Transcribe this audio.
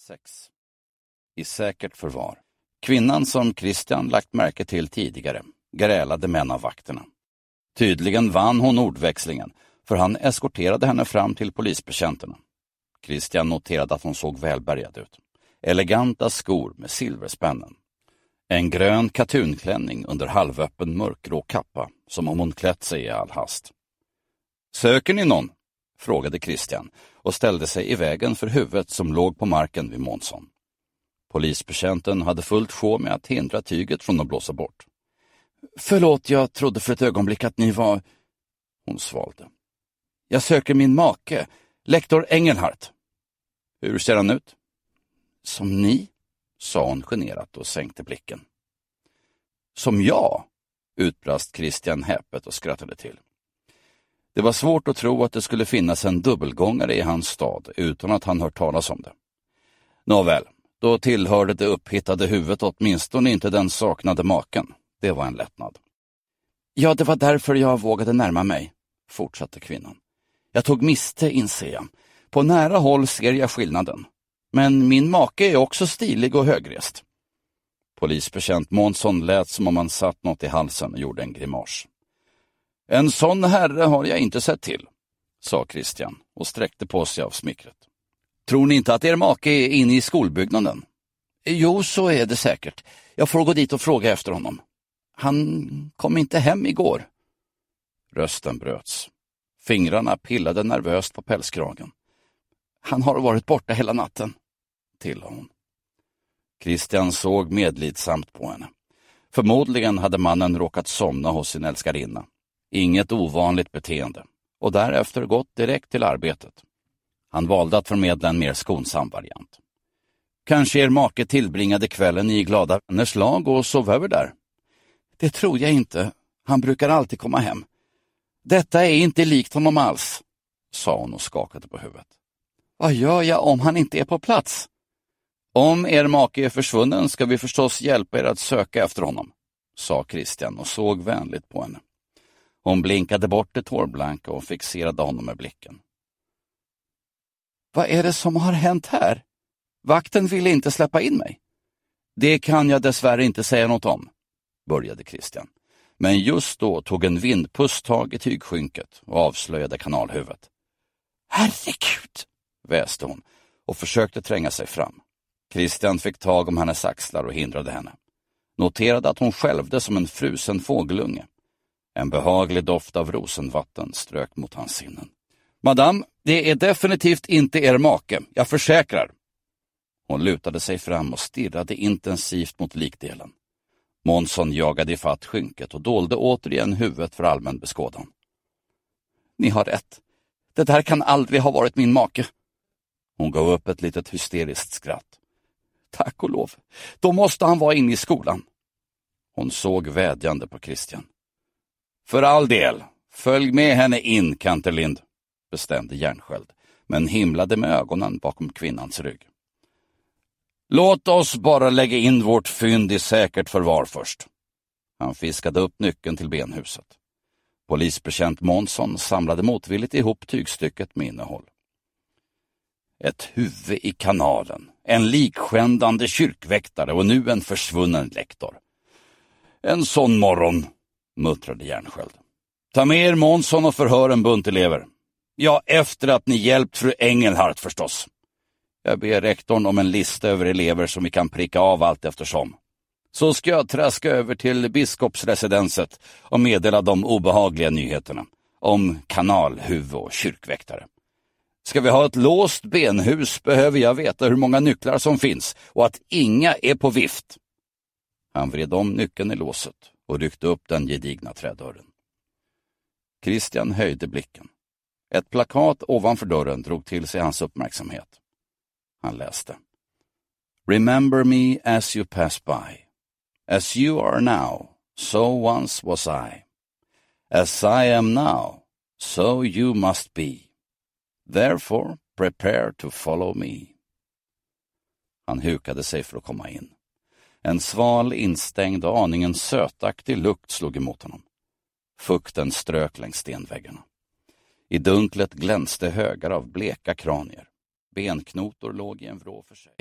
6. I säkert förvar. Kvinnan som Christian lagt märke till tidigare grälade med en av vakterna. Tydligen vann hon ordväxlingen, för han eskorterade henne fram till polisbetjänterna. Christian noterade att hon såg välbärgad ut. Eleganta skor med silverspännen. En grön kattunklänning under halvöppen mörkgrå kappa, som om hon klätt sig i all hast. Söker ni någon? Frågade Christian och ställde sig i vägen för huvudet som låg på marken vid Månsson. Polisbetjänten hade fullt sjå med att hindra tyget från att blåsa bort. Förlåt, jag trodde för ett ögonblick att ni var... Hon svalde. Jag söker min make, lektor Engelhardt. Hur ser han ut? Som ni, sa hon generat och sänkte blicken. Som jag, utbrast Christian häpet och skrattade till. Det var svårt att tro att det skulle finnas en dubbelgångare i hans stad utan att han hört talas om det. Nåväl, då tillhörde det upphittade huvudet åtminstone inte den saknade maken. Det var en lättnad. Ja, det var därför jag vågade närma mig, fortsatte kvinnan. Jag tog miste, inser jag. På nära håll ser jag skillnaden. Men min make är också stilig och högrest. Polisbetjänt Månsson lät som om han satt något i halsen och gjorde en grimas. En sån herre har jag inte sett till, sa Christian och sträckte på sig av smickret. Tror ni inte att er make är inne i skolbyggnaden? Jo, så är det säkert. Jag får gå dit och fråga efter honom. Han kom inte hem igår. Rösten bröts. Fingrarna pillade nervöst på pälskragen. Han har varit borta hela natten, tillade hon. Christian såg medlidsamt på henne. Förmodligen hade mannen råkat somna hos sin älskarinna. Inget ovanligt beteende. Och därefter gått direkt till arbetet. Han valde att förmedla en mer skonsam variant. Kanske er make tillbringade kvällen i glada vänners lag och sov över där? Det tror jag inte. Han brukar alltid komma hem. Detta är inte likt honom alls, sa hon och skakade på huvudet. Vad gör jag om han inte är på plats? Om er make är försvunnen ska vi förstås hjälpa er att söka efter honom, sa Christian och såg vänligt på henne. Hon blinkade bort det tårblanka och fixerade honom med blicken. Vad är det som har hänt här? Vakten ville inte släppa in mig. Det kan jag dessvärre inte säga något om, började Christian. Men just då tog en vindpust tag i tygskynket och avslöjade kanalhuvudet. Herregud, väste hon och försökte tränga sig fram. Christian fick tag om hennes axlar och hindrade henne. Noterade att hon skälvde som en frusen fågelunge. En behaglig doft av rosenvatten strök mot hans sinnen. Madame, det är definitivt inte er make, jag försäkrar. Hon lutade sig fram och stirrade intensivt mot likdelen. Månsson jagade ifatt skynket och dolde återigen huvudet för allmän beskådan. Ni har rätt. Det där kan aldrig ha varit min make. Hon gav upp ett litet hysteriskt skratt. Tack och lov. Då måste han vara inne i skolan. Hon såg vädjande på Christian. För all del, följ med henne in, Kanterlind, bestämde Järnsköld, men himlade med ögonen bakom kvinnans rygg. Låt oss bara lägga in vårt fynd i säkert förvar först. Han fiskade upp nyckeln till benhuset. Polisbetjänt Månsson samlade motvilligt ihop tygstycket med innehåll. Ett huvud i kanalen, en likskändande kyrkväktare och nu en försvunnen lektor. En sån morgon, muttrade Järnsköld. Ta med er Månsson och förhör en bunt elever. Ja, efter att ni hjälpt fru Engelhardt förstås. Jag ber rektorn om en lista över elever som vi kan pricka av allt eftersom. Så ska jag traska över till biskopsresidenset och meddela de obehagliga nyheterna om kanalhuvud och kyrkväktare. Ska vi ha ett låst benhus behöver jag veta hur många nycklar som finns och att inga är på vift. Han vred om nyckeln i låset och ryckte upp den gedigna trädörren. Christian höjde blicken. Ett plakat ovanför dörren drog till sig hans uppmärksamhet. Han läste. Remember me as you pass by. As you are now, so once was I. As I am now, so you must be. Therefore, prepare to follow me. Han hukade sig för att komma in. En sval, instängd och aningen sötaktig lukt slog emot honom. Fukten strök längs stenväggarna. I dunklet glänste högar av bleka kranier. Benknotor låg i en vrå för sig.